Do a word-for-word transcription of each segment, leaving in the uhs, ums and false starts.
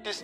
this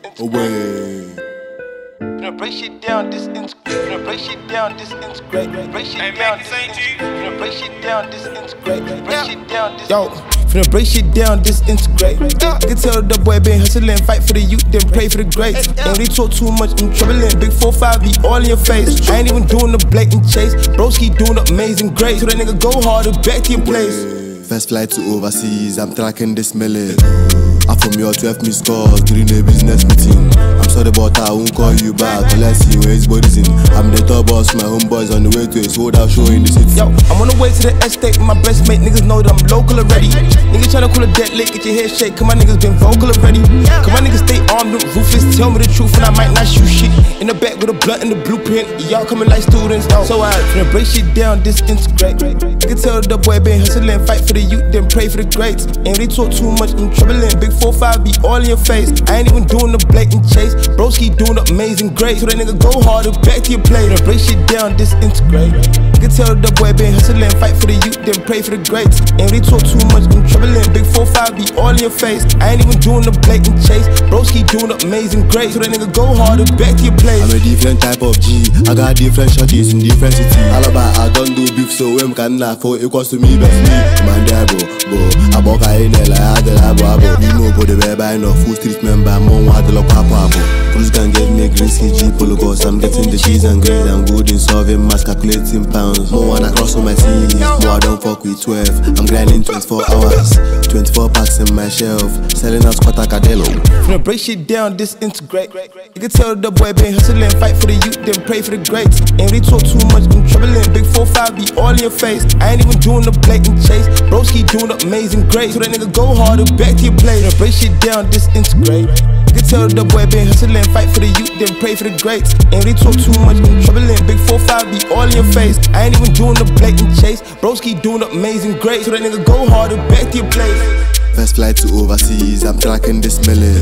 away. Gonna break shit down, this integrate. Gonna break shit down, this integrate. Break shit down, this integrate. Gonna break shit down, this integrate. Break shit down, this yo. Finna break shit down, disintegrate. I can tell the boy been hustling, fight for the youth, then pray for the greats. Ain't really talk too much, I'm troubling. Big four five be all in your face. I ain't even doing the blatant chase. Broski doing amazing great. So that nigga go harder, back to your place. First flight to overseas, I'm tracking this milli. I from your twelve missed calls during a business meeting. I'm sorry but I won't call you back unless you where his body's in. I'm the top boss, my homeboys on the way to a sold out show in the city. Yo, I'm on the way to the estate with my best mate. Niggas know that I'm local already. Niggas tryna call a dead lick, get your head shake. Cause my niggas been vocal already. Cause my niggas stay armed and ruthless. Tell me the truth and I might not shoot shit. In the back with a blunt and the blueprint. Y'all coming like students. So I finna break shit down, disintegrate. I can tell the boy been hustling, fight for the youth, then pray for the greats. Ain't really talk too much, I'm troubling. Big four five be all in your face. I ain't even doing the blatant chase. Broski doing amazing great. So that nigga go harder, back to your play. Then break shit down, disintegrate. I can tell the boy been hustling, fight for the youth, then pray for the greats. Ain't really talk too much, I'm troubling. Big four five be all in your face. I ain't even doing the blatant chase. Broski doing amazing great. So that nigga go harder, back to your place. I'm a different type of G. I got different shorties in different cities. All about I don't do beef, so when can I for equals to me best me. Man there bro, bro. I boka in L I the labo abo. You know for the web I know full street member. Mon wa the lock papo abo. Cruise can get me green C G polo cause I'm getting the cheese and grade. I'm good in solving mass calculating pounds. More wanna cross on my teeth. More I don't fuck with twelve. I'm grinding twenty-four hours. twenty-four packs in my shelf. Selling out squatter cadelo. Finna break shit down, disintegrate. You can tell the boy been hustling, fight for the youth, then pray for the greats. Ain't really talk too much, I'm troubling. Big four five be all in your face. I ain't even doing the blatant chase. Broski doing amazing great. So that nigga go harder, back to your play. Finna break shit down, disintegrate. You can tell the boy been hustling, fight for the youth, then pray for the greats. Ain't really talk too much, I'm troubling. Big four five be all in your face. I ain't even doing the blatant chase. Broski doing amazing great. So that nigga go harder, back to your place. First flight to overseas, I'm tracking this milli.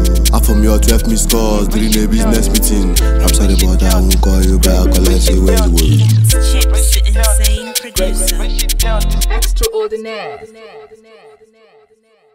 I from your twelve missed calls during a business meeting. I'm sorry but I won't call you back unless you where you were. Chips, insane producer. Extraordinaire.